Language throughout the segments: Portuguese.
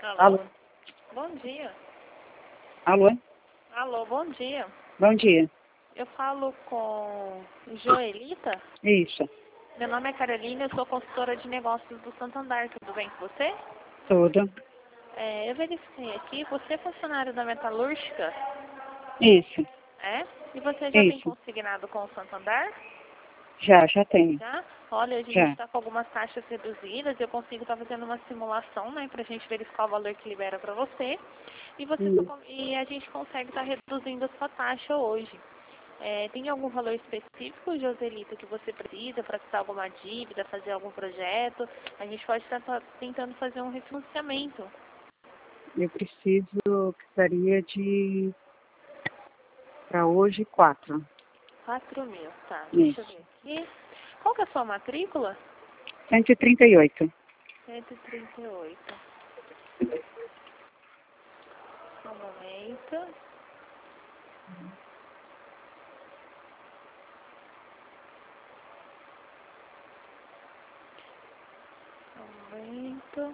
Alô? Alô? Bom dia. Alô? Alô, bom dia. Bom dia. Eu falo com Joelita. Isso. Meu nome é Carolina, eu sou consultora de negócios do Santander. Tudo bem com você? Tudo. Eu verifiquei aqui, você é funcionário da Metalúrgica? Isso. É? E você já tem Isso. consignado com o Santander? Já tenho. Já? Olha, a gente Já. está com algumas taxas reduzidas, eu consigo estar fazendo uma simulação, né, para a gente verificar o valor que libera para você. E, e a gente consegue estar reduzindo a sua taxa hoje. Tem algum valor específico, Joselita, que você precisa para quitar alguma dívida, fazer algum projeto? A gente pode estar tentando fazer um refinanciamento. Eu precisaria de, para hoje, 4. 4.000, tá. Deixa eu Isso. ver aqui. Qual que é a sua matrícula? 138. 138. Só um momento. Só um momento.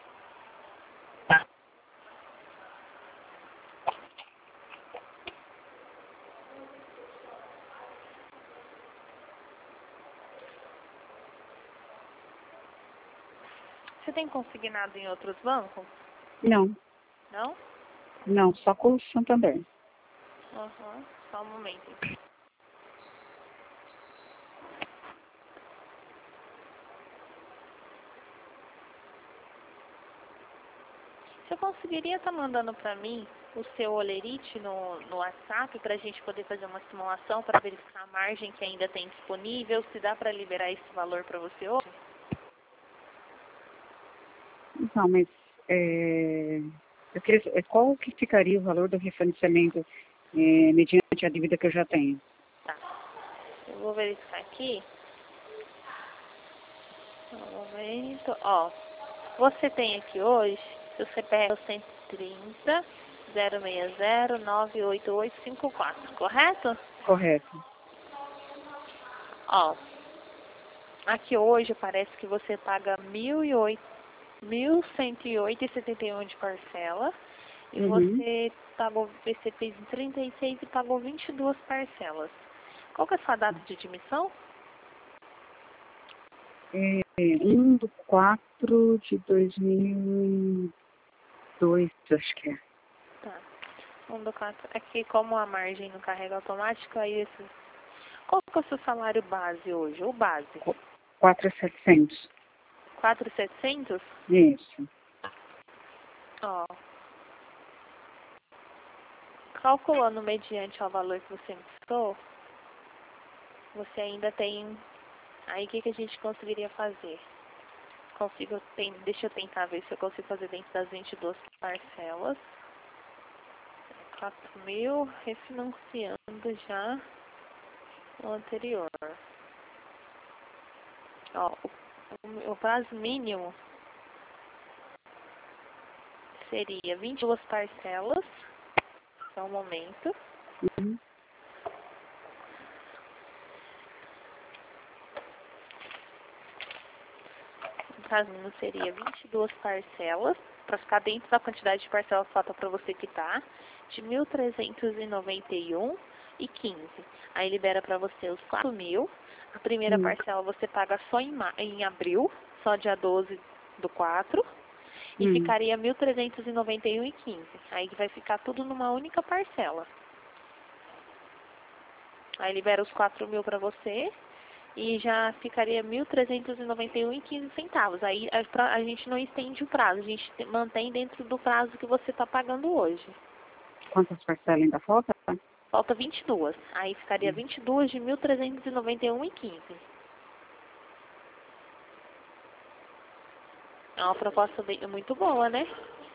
Você tem consignado em outros bancos? Não. Não? Não, só com o Santander. Uhum. Só um momento. Você conseguiria estar mandando para mim o seu olerite no WhatsApp para a gente poder fazer uma simulação para verificar a margem que ainda tem disponível, se dá para liberar esse valor para você hoje? Não, mas eu queria, qual que ficaria o valor do refinanciamento mediante a dívida que eu já tenho? Tá. Eu vou verificar aqui. Um momento. Ó, você tem aqui hoje, seu CPF é o 130 060 98854, correto? Correto. Ó, aqui hoje parece que você paga 1.108,71 de parcela. E Uhum. você fez em 36 e pagou 22 parcelas. Qual que é a sua data de admissão? 1/4/2002, acho que é. Tá. 1/4. Aqui, como a margem não carrega automático, aí esse... Qual que é o seu salário base hoje? O base? 4.700. 4.700? Isso. Ó. Calculando mediante ao valor que você me citou, você ainda tem... Aí, o que a gente conseguiria fazer? Deixa eu tentar ver se eu consigo fazer dentro das 22 parcelas. 4.000, refinanciando já o anterior. Ó, o prazo mínimo seria 22 parcelas, só um momento. Uhum. O prazo mínimo seria 22 parcelas, para ficar dentro da quantidade de parcelas que falta para você quitar, de 1.391,15. Aí libera para você os 4.000. A primeira parcela você paga só em abril, só dia 12/4. E ficaria 1.391,15. Aí vai ficar tudo numa única parcela. Aí libera os 4.000 para você e já ficaria 1.391,15 centavos. Aí a gente não estende o prazo, a gente mantém dentro do prazo que você está pagando hoje. Quantas parcelas ainda falta? Falta 22. Aí ficaria 22 de 1.391,15. É uma proposta muito boa, né?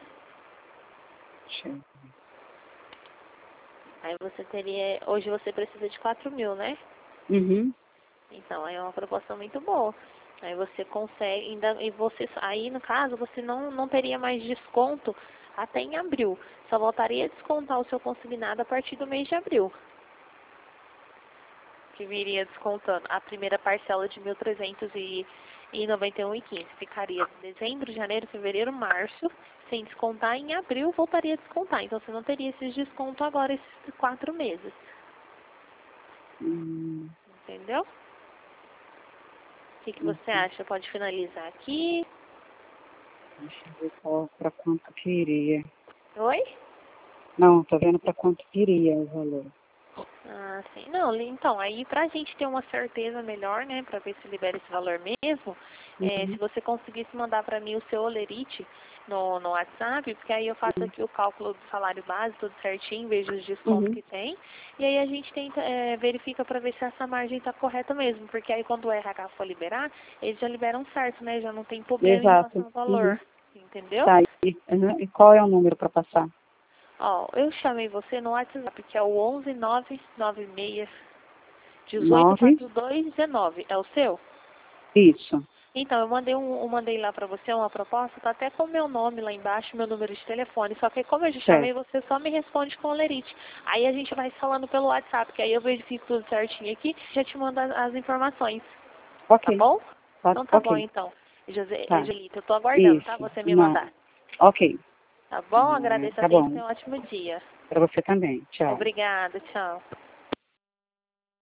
Aí você teria... Hoje você precisa de 4.000, né? Uhum. Então, aí é uma proposta muito boa. Aí você consegue... Aí, no caso, você não teria mais desconto até em abril. Só voltaria a descontar o seu consignado a partir do mês de abril. Que viria descontando a primeira parcela de e 91,15. Ficaria dezembro, janeiro, fevereiro, março, sem descontar. Em abril voltaria a descontar. Então você não teria esses descontos agora, esses 4 meses. Entendeu? O que você acha? Pode finalizar aqui. Deixa eu ver para quanto que iria. Oi? Não, tô vendo para quanto que iria o valor. Ah, sim. Não, então, aí pra gente ter uma certeza melhor, né, pra ver se libera esse valor mesmo, se você conseguisse mandar pra mim o seu olerite no WhatsApp, porque aí eu faço aqui o cálculo do salário base, tudo certinho, vejo os descontos que tem, e aí a gente tenta, verifica pra ver se essa margem tá correta mesmo, porque aí quando o RH for liberar, eles já liberam certo, né, já não tem problema em relação ao valor, entendeu? Tá, e qual é o número para passar? Ó, eu chamei você no WhatsApp, que é o 11996 9? 184219. É o seu? Isso. Então, eu mandei lá pra você uma proposta, tá até com o meu nome lá embaixo, meu número de telefone. Só que como eu já chamei, Certo. você só me responde com o lerite. Aí a gente vai falando pelo WhatsApp, que aí eu verifico tudo certinho aqui e já te mando as informações. Tá Ok. bom? Então tá bom, Ok. então. Tá. Angelita, eu tô aguardando, tá? Isso. Você me Não. mandar. Ok. Tá bom? Agradeço a Tá atenção bom. e um ótimo dia. Para você também. Tchau. Obrigada, tchau.